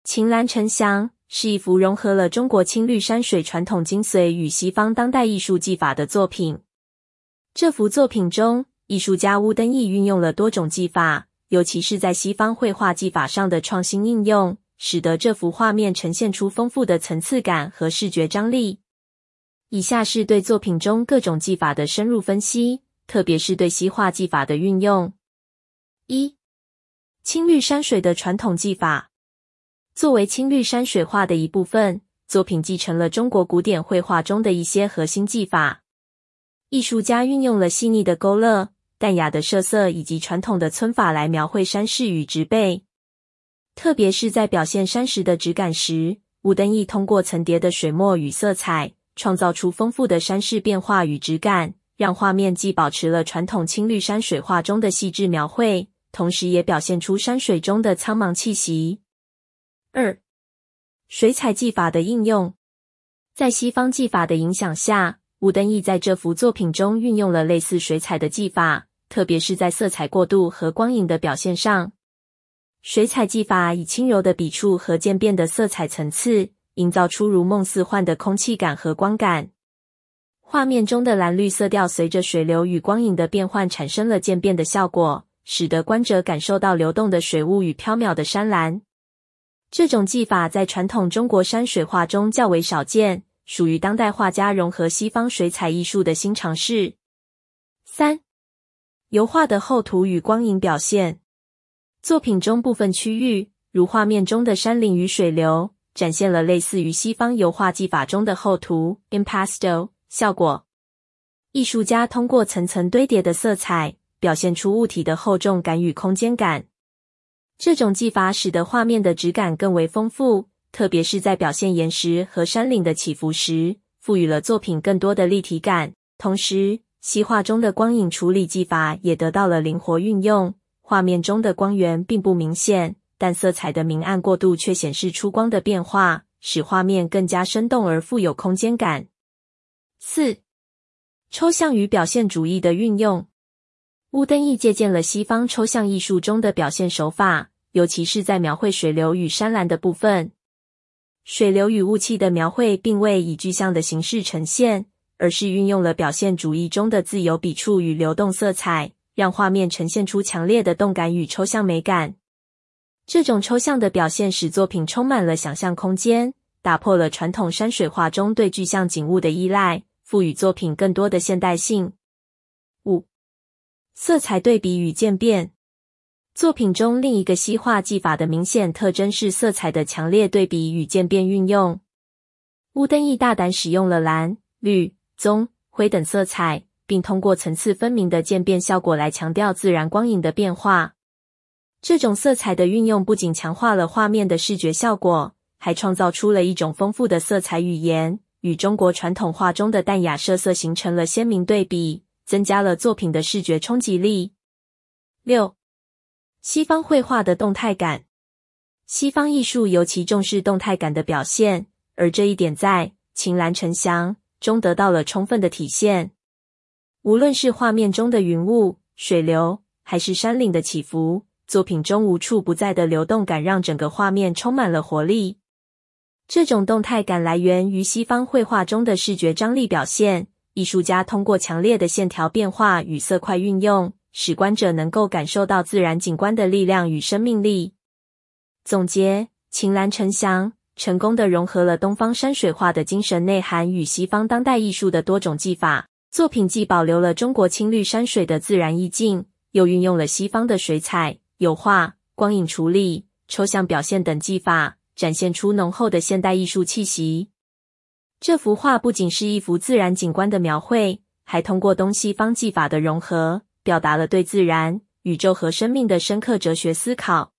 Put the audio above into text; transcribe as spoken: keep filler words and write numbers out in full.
晴岚沉香是一幅融合了中国青绿山水传统精髓与西方当代艺术技法的作品。这幅作品中，艺术家乌登义运用了多种技法，尤其是在西方绘画技法上的创新应用，使得这幅画面呈现出丰富的层次感和视觉张力。以下是对作品中各种技法的深入分析，特别是对西画技法的运用。一、青绿山水的传统技法。作为青绿山水画的一部分，作品继承了中国古典绘画中的一些核心技法。艺术家运用了细腻的勾勒、淡雅的设色以及传统的皴法来描绘山势与植被。特别是在表现山石的质感时，乌登义通过层叠的水墨与色彩，创造出丰富的山势变化与质感，让画面既保持了传统青绿山水画中的细致描绘，同时也表现出山水中的苍茫气息。二、水彩技法的应用。在西方技法的影响下，乌登义在这幅作品中运用了类似水彩的技法，特别是在色彩过渡和光影的表现上。水彩技法以轻柔的笔触和渐变的色彩层次，营造出如梦似幻的空气感和光感。画面中的蓝绿色调随着水流与光影的变换产生了渐变的效果，使得观者感受到流动的水雾与飘渺的山岚。这种技法在传统中国山水画中较为少见，属于当代画家融合西方水彩艺术的新尝试。三、油画的厚涂与光影表现。作品中部分区域，如画面中的山林与水流，展现了类似于西方油画技法中的厚涂 impasto 效果。艺术家通过层层堆叠的色彩，表现出物体的厚重感与空间感。这种技法使得画面的质感更为丰富，特别是在表现岩石和山岭的起伏时，赋予了作品更多的立体感。同时，西画中的光影处理技法也得到了灵活运用，画面中的光源并不明显，但色彩的明暗过渡却显示出光的变化，使画面更加生动而富有空间感。四、抽象与表现主义的运用。乌登义借鉴了西方抽象艺术中的表现手法，尤其是在描绘水流与山岚的部分。水流与雾气的描绘并未以具象的形式呈现，而是运用了表现主义中的自由笔触与流动色彩，让画面呈现出强烈的动感与抽象美感。这种抽象的表现使作品充满了想象空间，打破了传统山水画中对具象景物的依赖，赋予作品更多的现代性。五、色彩对比与渐变。作品中另一个西画技法的明显特征是色彩的强烈对比与渐变运用。乌登义大胆使用了蓝、绿、棕、灰等色彩，并通过层次分明的渐变效果来强调自然光影的变化。这种色彩的运用不仅强化了画面的视觉效果，还创造出了一种丰富的色彩语言，与中国传统画中的淡雅设色形成了鲜明对比，增加了作品的视觉冲击力。六、西方绘画的动态感。西方艺术尤其重视动态感的表现，而这一点在晴岚沉香中得到了充分的体现。无论是画面中的云雾、水流，还是山岭的起伏，作品中无处不在的流动感让整个画面充满了活力。这种动态感来源于西方绘画中的视觉张力表现，艺术家通过强烈的线条变化与色块运用，使观者能够感受到自然景观的力量与生命力。总结，晴岚沉香成功地融合了东方山水画的精神内涵与西方当代艺术的多种技法，作品既保留了中国青绿山水的自然意境，又运用了西方的水彩、油画、光影处理、抽象表现等技法，展现出浓厚的现代艺术气息。这幅画不仅是一幅自然景观的描绘，还通过东西方技法的融合，表达了对自然、宇宙和生命的深刻哲学思考。